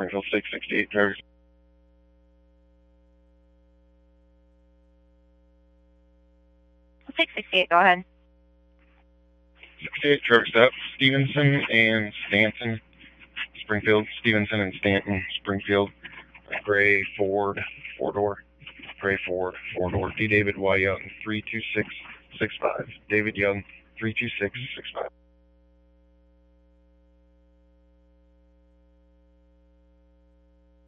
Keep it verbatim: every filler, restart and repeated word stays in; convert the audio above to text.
Springfield six sixty-eight drivers. six sixty-eight, go ahead. sixty-eight truck stop, Stevenson and Stanton, Springfield, Stevenson and Stanton, Springfield, gray Ford, four-door, gray Ford, four-door, D. David Y. Young, three two six six five, David Young, three two six six five.